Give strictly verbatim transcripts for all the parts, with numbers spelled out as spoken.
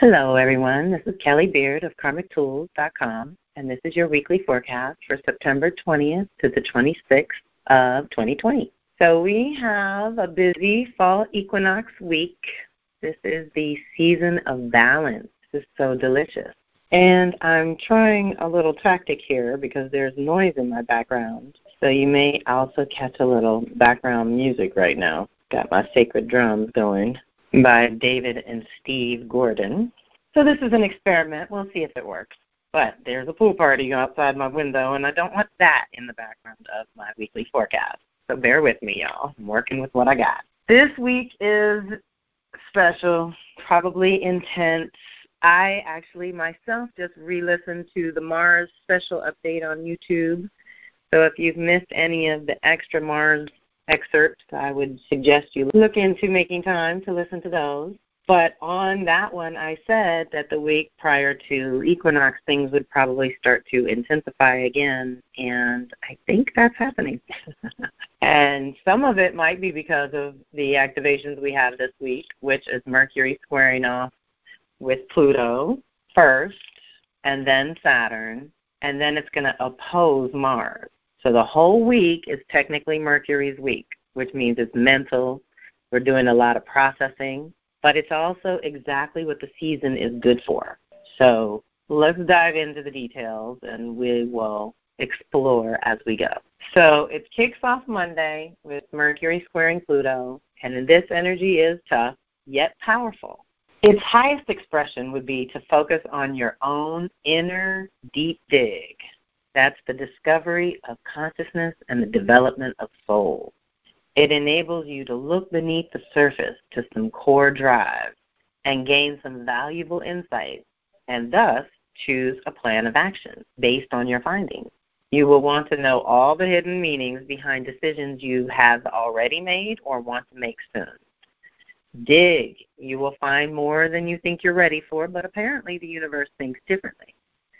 Hello, everyone. This is Kelly Beard of karmic tools dot com, and this is your weekly forecast for September twentieth to the twenty-sixth of twenty twenty. So we have a busy fall equinox week. This is the season of balance. This is so delicious. And I'm trying a little tactic here because there's noise in my background. So you may also catch a little background music right now. Got my sacred drums going by David and Steve Gordon. So this is an experiment. We'll see if it works. But there's a pool party outside my window, and I don't want that in the background of my weekly forecast. So bear with me, y'all. I'm working with what I got. This week is special, probably intense. I actually myself just re-listened to the Mars special update on YouTube. So if you've missed any of the extra Mars excerpts, I would suggest you look into making time to listen to those. But on that one, I said that the week prior to equinox, things would probably start to intensify again, and I think that's happening. And some of it might be because of the activations we have this week, which is Mercury squaring off with Pluto first, and then Saturn, and then it's going to oppose Mars. So the whole week is technically Mercury's week, which means it's mental. We're doing a lot of processing, but it's also exactly what the season is good for. So let's dive into the details, and we will explore as we go. So it kicks off Monday with Mercury squaring Pluto, and this energy is tough, yet powerful. Its highest expression would be to focus on your own inner deep dig. That's the discovery of consciousness and the development of soul. It enables you to look beneath the surface to some core drives and gain some valuable insights, and thus choose a plan of action based on your findings. You will want to know all the hidden meanings behind decisions you have already made or want to make soon. Dig. You will find more than you think you're ready for, but apparently the universe thinks differently.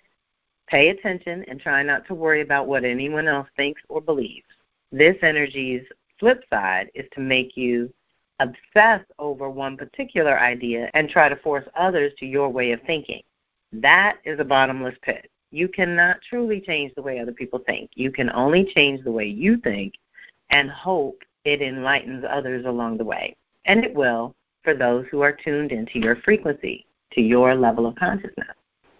Pay attention and try not to worry about what anyone else thinks or believes. This energy's flip side is to make you obsess over one particular idea and try to force others to your way of thinking. That is a bottomless pit. You cannot truly change the way other people think. You can only change the way you think and hope it enlightens others along the way. And it will for those who are tuned into your frequency, to your level of consciousness.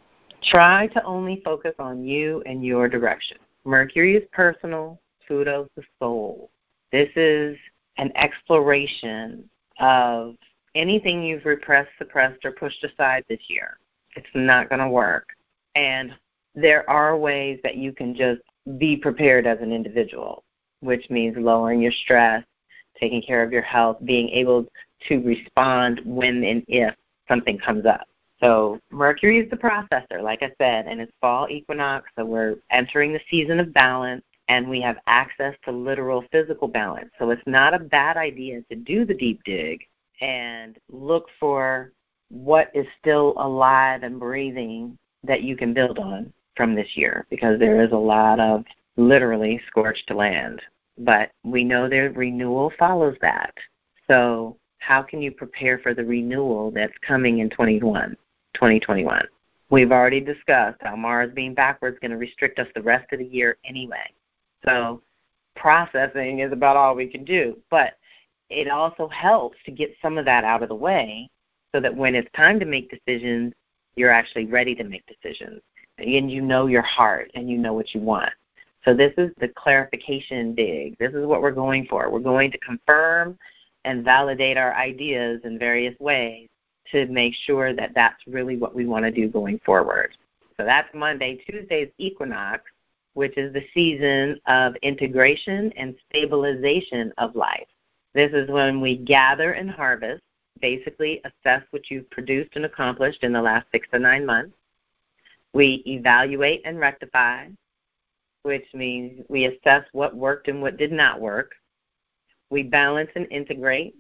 Try to only focus on you and your direction. Mercury is personal, Pluto's the soul. This is an exploration of anything you've repressed, suppressed, or pushed aside this year. It's not going to work. And there are ways that you can just be prepared as an individual, which means lowering your stress, taking care of your health, being able to respond when and if something comes up. So Mercury is the processor, like I said, and it's fall equinox, so we're entering the season of balance, and we have access to literal physical balance. So it's not a bad idea to do the deep dig and look for what is still alive and breathing that you can build on from this year, because there is a lot of literally scorched land. But we know that renewal follows that. So how can you prepare for the renewal that's coming in twenty twenty-one? We've already discussed how Mars being backwards is going to restrict us the rest of the year anyway. So processing is about all we can do. But it also helps to get some of that out of the way so that when it's time to make decisions, you're actually ready to make decisions. And you know your heart and you know what you want. So this is the clarification dig. This is what we're going for. We're going to confirm and validate our ideas in various ways to make sure that that's really what we want to do going forward. So that's Monday. Tuesday's equinox, which is the season of integration and stabilization of life. This is when we gather and harvest, basically assess what you've produced and accomplished in the last six to nine months. We evaluate and rectify, which means we assess what worked and what did not work. We balance and integrate,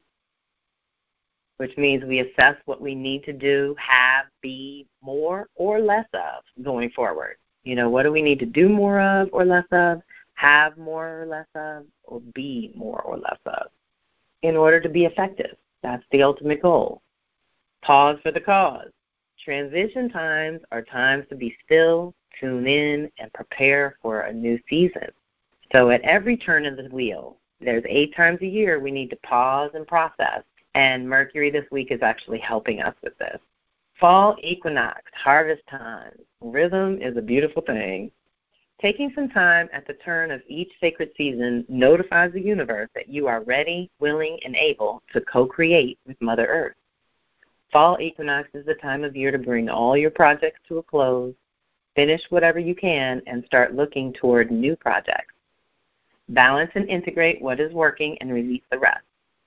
which means we assess what we need to do, have, be more or less of going forward. You know, what do we need to do more of or less of, have more or less of, or be more or less of in order to be effective? That's the ultimate goal. Pause for the cause. Transition times are times to be still, tune in, and prepare for a new season. So at every turn of the wheel, there's eight times a year we need to pause and process, and Mercury this week is actually helping us with this. Fall equinox, harvest time. Rhythm is a beautiful thing. Taking some time at the turn of each sacred season notifies the universe that you are ready, willing, and able to co-create with Mother Earth. Fall equinox is the time of year to bring all your projects to a close, finish whatever you can, and start looking toward new projects. Balance and integrate what is working and release the rest.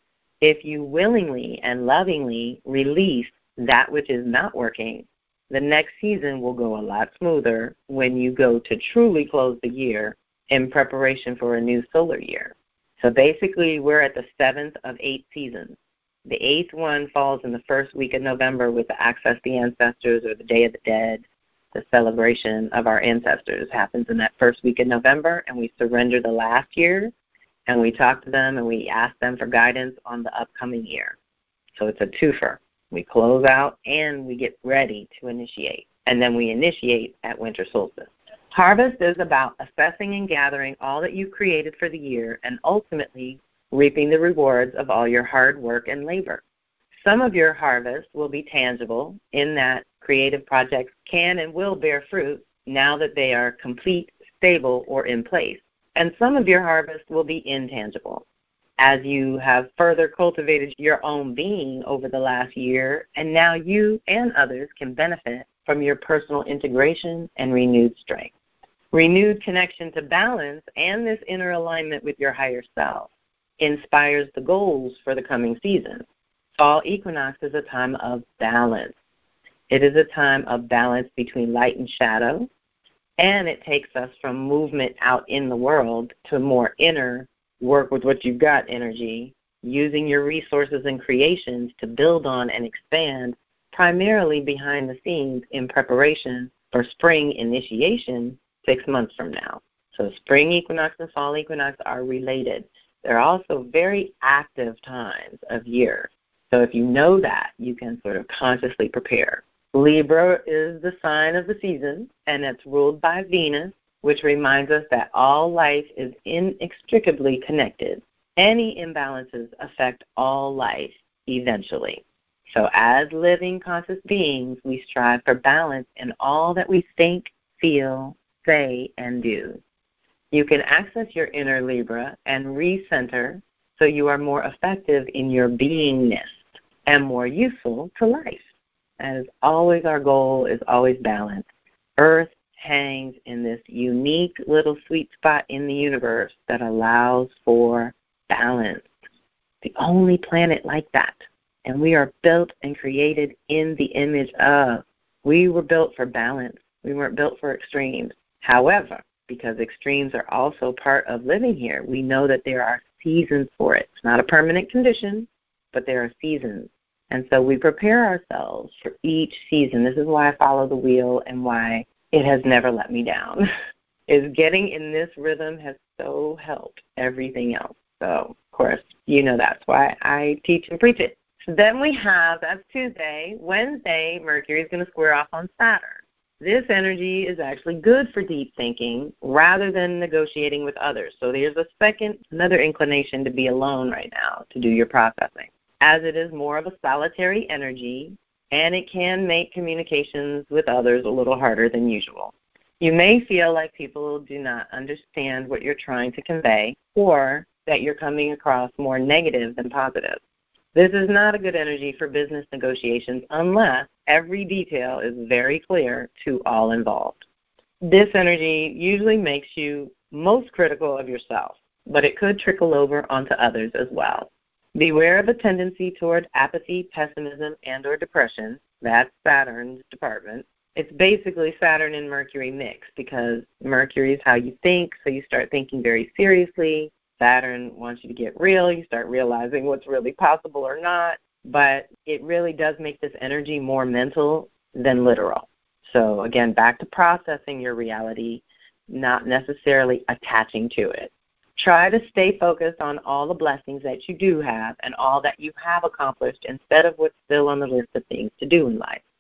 If you willingly and lovingly release that which is not working, the next season will go a lot smoother when you go to truly close the year in preparation for a new solar year. So basically, we're at the seventh of eight seasons. The eighth one falls in the first week of November with the Access the Ancestors, or the Day of the Dead. The celebration of our ancestors happens in that first week of November, and we surrender the last year, and we talk to them, and we ask them for guidance on the upcoming year. So it's a twofer. We close out, and we get ready to initiate. And then we initiate at winter solstice. Harvest is about assessing and gathering all that you created for the year and ultimately reaping the rewards of all your hard work and labor. Some of your harvest will be tangible in that creative projects can and will bear fruit now that they are complete, stable, or in place. And some of your harvest will be intangible, as you have further cultivated your own being over the last year, and now you and others can benefit from your personal integration and renewed strength. Renewed connection to balance and this inner alignment with your higher self inspires the goals for the coming season. Fall equinox is a time of balance. It is a time of balance between light and shadow, and it takes us from movement out in the world to more inner work with what you've got energy, using your resources and creations to build on and expand, primarily behind the scenes in preparation for spring initiation six months from now. So spring equinox and fall equinox are related. They're also very active times of year. So if you know that, you can sort of consciously prepare. Libra is the sign of the season, and it's ruled by Venus, which reminds us that all life is inextricably connected. Any imbalances affect all life eventually. So as living conscious beings, we strive for balance in all that we think, feel, say, and do. You can access your inner Libra and recenter so you are more effective in your beingness and more useful to life. As always, our goal is always balance. Earth hangs in this unique little sweet spot in the universe that allows for balance. The only planet like that. And we are built and created in the image of. We were built for balance. We weren't built for extremes. However, because extremes are also part of living here, we know that there are seasons for it. It's not a permanent condition, but there are seasons. And so we prepare ourselves for each season. This is why I follow the wheel and why it has never let me down. Is getting in this rhythm has so helped everything else. So, of course, you know that's why I teach and preach it. So then we have, that's Tuesday. Wednesday, Mercury is going to square off on Saturn. This energy is actually good for deep thinking rather than negotiating with others. So there's a second, another inclination to be alone right now to do your processing, as it is more of a solitary energy, and it can make communications with others a little harder than usual. You may feel like people do not understand what you're trying to convey, or that you're coming across more negative than positive. This is not a good energy for business negotiations unless every detail is very clear to all involved. This energy usually makes you most critical of yourself, but it could trickle over onto others as well. Beware of a tendency toward apathy, pessimism, and or depression. That's Saturn's department. It's basically Saturn and Mercury mixed because Mercury is how you think, so you start thinking very seriously. Saturn wants you to get real. You start realizing what's really possible or not. But it really does make this energy more mental than literal. So, again, back to processing your reality, not necessarily attaching to it. Try to stay focused on all the blessings that you do have and all that you have accomplished instead of what's still on the list of things to do in life.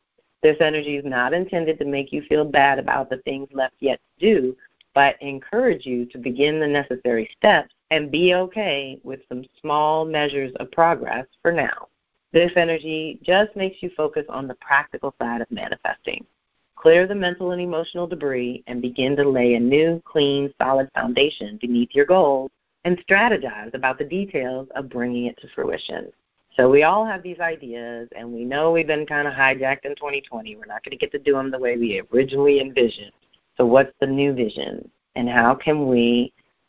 This energy is not intended to make you feel bad about the things left yet to do, but encourage you to begin the necessary steps and be okay with some small measures of progress for now. This energy just makes you focus on the practical side of manifesting. Clear the mental and emotional debris and begin to lay a new, clean, solid foundation beneath your goals and strategize about the details of bringing it to fruition. So we all have these ideas, and we know we've been kind of hijacked in twenty twenty. We're not going to get to do them the way we originally envisioned. So what's the new vision, and how can we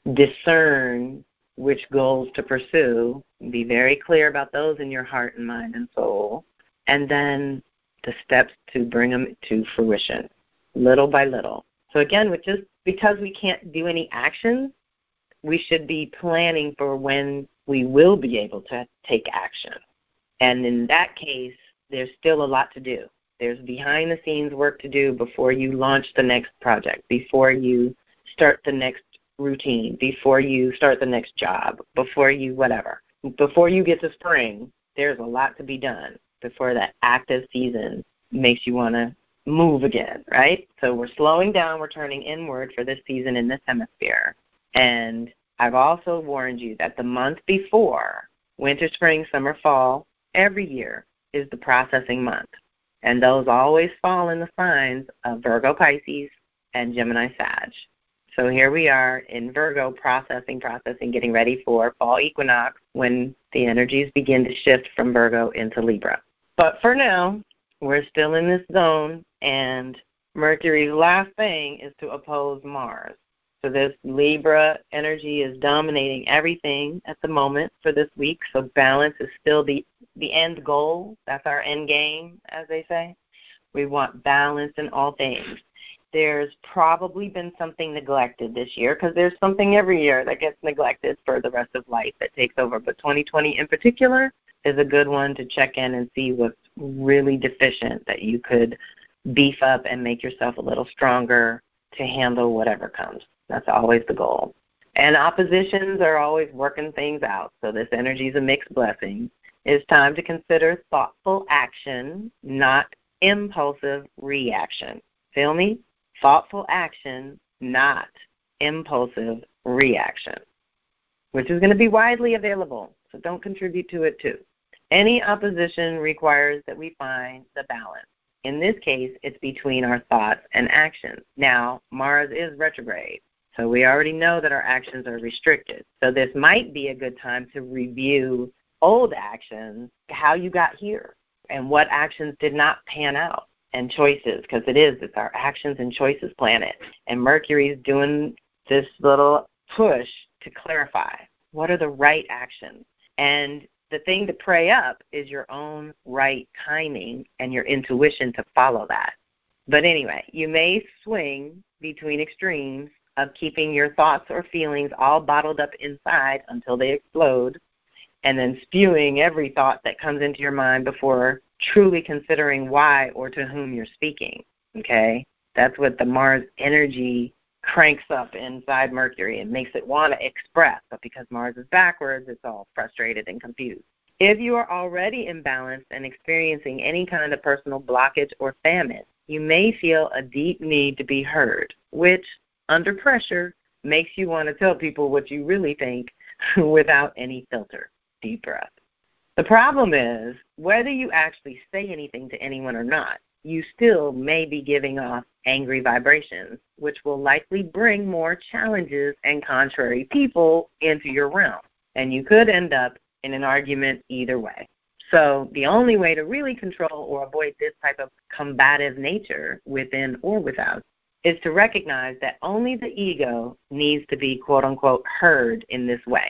discern which goals to pursue? Be very clear about those in your heart and mind and soul, and then the steps to bring them to fruition, little by little. So again, with just because we can't do any action, we should be planning for when we will be able to take action. And in that case, there's still a lot to do. There's behind-the-scenes work to do before you launch the next project, before you start the next routine, before you start the next job, before you whatever. Before you get to spring, there's a lot to be done before that active season makes you want to move again, right? So we're slowing down. We're turning inward for this season in this hemisphere. And I've also warned you that the month before winter, spring, summer, fall, every year is the processing month. And those always fall in the signs of Virgo, Pisces, and Gemini, Sag. So here we are in Virgo, processing, processing, getting ready for fall equinox when the energies begin to shift from Virgo into Libra. But for now, we're still in this zone, and Mercury's last thing is to oppose Mars. So this Libra energy is dominating everything at the moment for this week. So balance is still the, the end goal. That's our end game, as they say. We want balance in all things. There's probably been something neglected this year, because there's something every year that gets neglected for the rest of life that takes over. But twenty twenty in particular is a good one to check in and see what's really deficient that you could beef up and make yourself a little stronger to handle whatever comes. That's always the goal. And oppositions are always working things out, so this energy is a mixed blessing. It's time to consider thoughtful action, not impulsive reaction. Feel me? Thoughtful action, not impulsive reaction, which is going to be widely available, so don't contribute to it too. Any opposition requires that we find the balance. In this case, it's between our thoughts and actions. Now, Mars is retrograde, so we already know that our actions are restricted. So this might be a good time to review old actions, how you got here, and what actions did not pan out, and choices, because it is, it's our actions and choices planet. And Mercury's doing this little push to clarify what are the right actions. And the thing to pray up is your own right timing and your intuition to follow that. But anyway, you may swing between extremes of keeping your thoughts or feelings all bottled up inside until they explode, and then spewing every thought that comes into your mind before truly considering why or to whom you're speaking, okay? That's what the Mars energy cranks up inside Mercury and makes it want to express. But because Mars is backwards, it's all frustrated and confused. If you are already imbalanced and experiencing any kind of personal blockage or famine, you may feel a deep need to be heard, which, under pressure, makes you want to tell people what you really think without any filter. Deep breath. The problem is, whether you actually say anything to anyone or not, you still may be giving off angry vibrations, which will likely bring more challenges and contrary people into your realm. And you could end up in an argument either way. So the only way to really control or avoid this type of combative nature, within or without, is to recognize that only the ego needs to be, quote-unquote, heard in this way.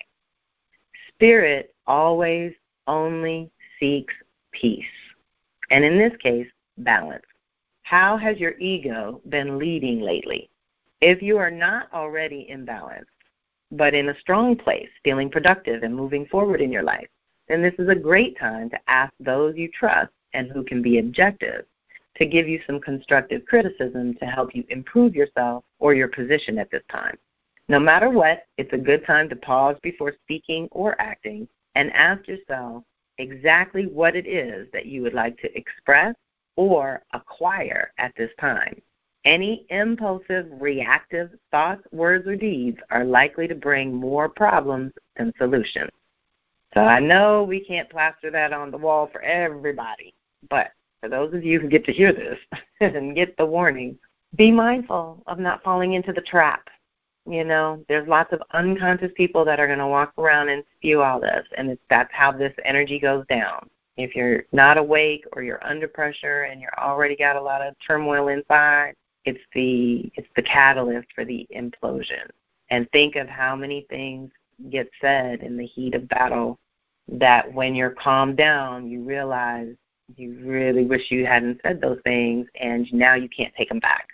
Spirit always only seeks peace, and in this case, balance. How has your ego been leading lately? If you are not already imbalanced, but in a strong place, feeling productive and moving forward in your life, then this is a great time to ask those you trust and who can be objective to give you some constructive criticism to help you improve yourself or your position at this time. No matter what, it's a good time to pause before speaking or acting and ask yourself exactly what it is that you would like to express or acquire at this time. Any impulsive, reactive thoughts, words, or deeds are likely to bring more problems than solutions. So I know we can't plaster that on the wall for everybody, but for those of you who get to hear this and get the warning, be mindful of not falling into the trap. You know, there's lots of unconscious people that are going to walk around and spew all this, and it's, that's how this energy goes down. If you're not awake or you're under pressure and you're already got a lot of turmoil inside, it's the it's the catalyst for the implosion. And think of how many things get said in the heat of battle that when you're calmed down, you realize you really wish you hadn't said those things, and now you can't take them back.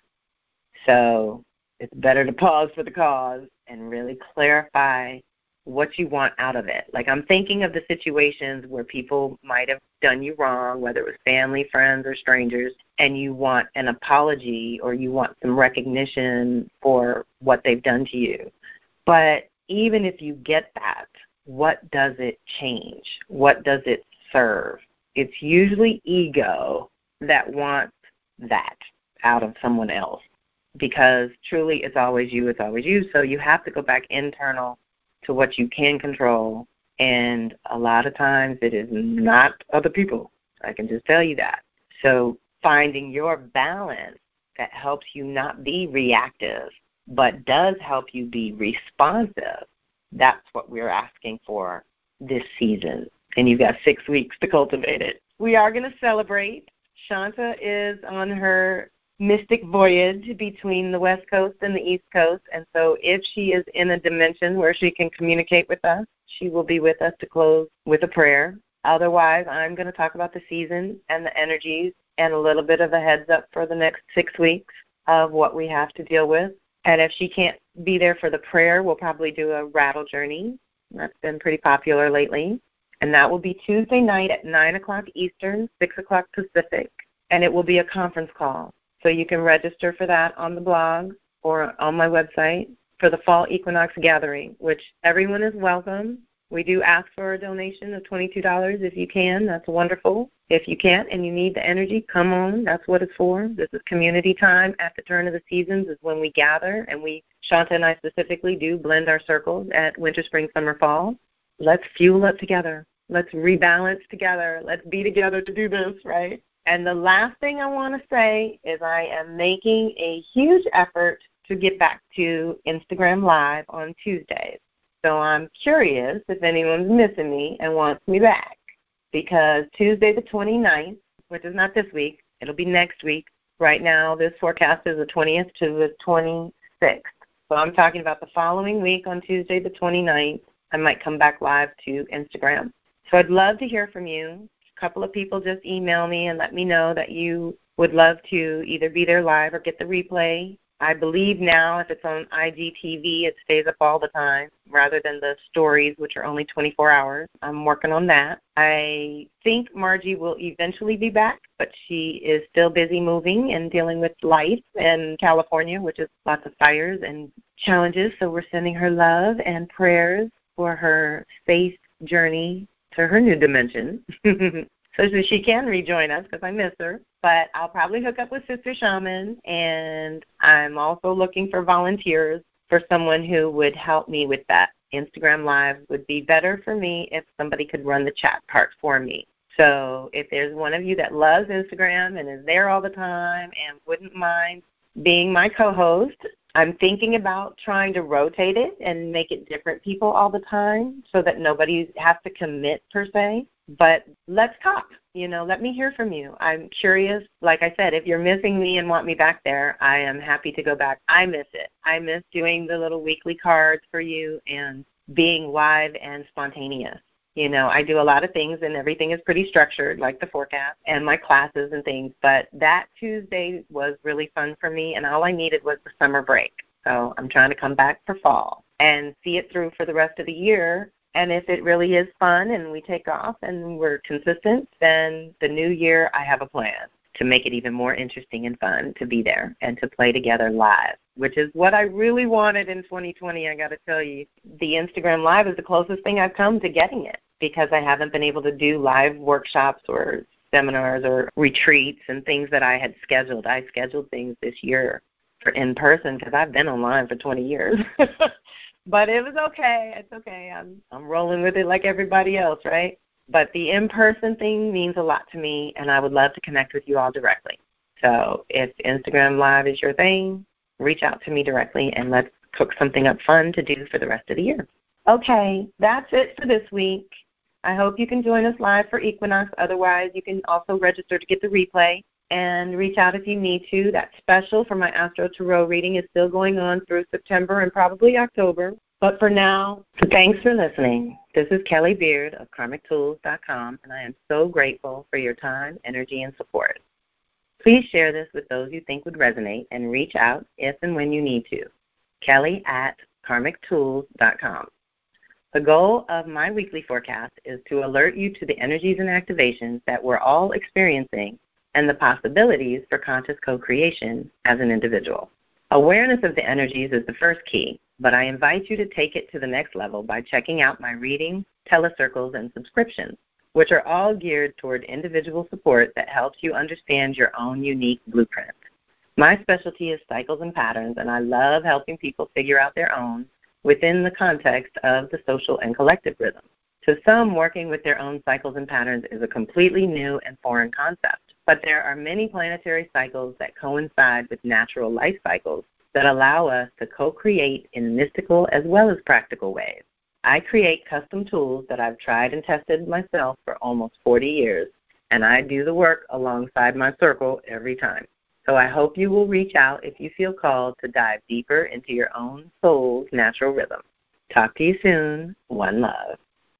So it's better to pause for the cause and really clarify what you want out of it. Like, I'm thinking of the situations where people might have done you wrong, whether it was family, friends, or strangers, and you want an apology or you want some recognition for what they've done to you. But even if you get that, what does it change? What does it serve? It's usually ego that wants that out of someone else, because truly it's always you, it's always you. So you have to go back internal to what you can control, and a lot of times it is not other people. I can just tell you that. So finding your balance that helps you not be reactive but does help you be responsive, that's what we're asking for this season. And you've got six weeks to cultivate it. We are going to celebrate. Shanta is on her mystic voyage between the West Coast and the East Coast, and so if she is in a dimension where she can communicate with us, she will be with us to close with a prayer. Otherwise, I'm going to talk about the season and the energies and a little bit of a heads up for the next six weeks of what we have to deal with. And if she can't be there for the prayer, we'll probably do a rattle journey. That's been pretty popular lately. And that will be Tuesday night at nine o'clock Eastern, six o'clock Pacific, and it will be a conference call. So you can register for that on the blog or on my website for the Fall Equinox Gathering, which everyone is welcome. We do ask for a donation of twenty-two dollars if you can. That's wonderful. If you can't and you need the energy, come on. That's what it's for. This is community time. At the turn of the seasons is when we gather, and we, Shanta and I specifically, do blend our circles at winter, spring, summer, fall. Let's fuel up together. Let's rebalance together. Let's be together to do this, right? And the last thing I want to say is I am making a huge effort to get back to Instagram Live on Tuesdays. So I'm curious if anyone's missing me and wants me back, because Tuesday the twenty-ninth, which is not this week, it'll be next week. Right now this forecast is the twentieth to the twenty-sixth. So I'm talking about the following week on Tuesday the twenty-ninth. I might come back live to Instagram. So I'd love to hear from you. A couple of people just email me and let me know that you would love to either be there live or get the replay. I believe now if it's on I G T V, it stays up all the time rather than the stories, which are only twenty-four hours. I'm working on that. I think Margie will eventually be back, but she is still busy moving and dealing with life in California, which is lots of fires and challenges. So we're sending her love and prayers for her safe journey to her new dimension. So she can rejoin us because I miss her. But I'll probably hook up with Sister Shaman, and I'm also looking for volunteers for someone who would help me with that. Instagram Live would be better for me if somebody could run the chat part for me. So if there's one of you that loves Instagram and is there all the time and wouldn't mind being my co-host, I'm thinking about trying to rotate it and make it different people all the time so that nobody has to commit per se. But let's talk. You know, let me hear from you. I'm curious. Like I said, if you're missing me and want me back there, I am happy to go back. I miss it. I miss doing the little weekly cards for you and being live and spontaneous. You know, I do a lot of things and everything is pretty structured, like the forecast and my classes and things. But that Tuesday was really fun for me, and all I needed was the summer break. So I'm trying to come back for fall and see it through for the rest of the year. And if it really is fun and we take off and we're consistent, then the new year I have a plan to make it even more interesting and fun to be there and to play together live, which is what I really wanted in twenty twenty, I got to tell you. The Instagram Live is the closest thing I've come to getting it because I haven't been able to do live workshops or seminars or retreats and things that I had scheduled. I scheduled things this year for in-person because I've been online for twenty years. But it was okay. It's okay. I'm I'm rolling with it like everybody else, right? But the in-person thing means a lot to me, and I would love to connect with you all directly. So if Instagram Live is your thing, reach out to me directly, and let's cook something up fun to do for the rest of the year. Okay, that's it for this week. I hope you can join us live for Equinox. Otherwise, you can also register to get the replay and reach out if you need to. That special for my Astro Tarot reading is still going on through September and probably October. But for now, thanks for listening. This is Kelly Beard of karmic tools dot com, and I am so grateful for your time, energy, and support. Please share this with those you think would resonate and reach out if and when you need to. Kelly at karmic tools dot com. The goal of my weekly forecast is to alert you to the energies and activations that we're all experiencing and the possibilities for conscious co-creation as an individual. Awareness of the energies is the first key, but I invite you to take it to the next level by checking out my readings, telecircles, and subscriptions, which are all geared toward individual support that helps you understand your own unique blueprint. My specialty is cycles and patterns, and I love helping people figure out their own within the context of the social and collective rhythm. To some, working with their own cycles and patterns is a completely new and foreign concept, but there are many planetary cycles that coincide with natural life cycles that allow us to co-create in mystical as well as practical ways. I create custom tools that I've tried and tested myself for almost forty years, and I do the work alongside my circle every time. So I hope you will reach out if you feel called to dive deeper into your own soul's natural rhythm. Talk to you soon. One love.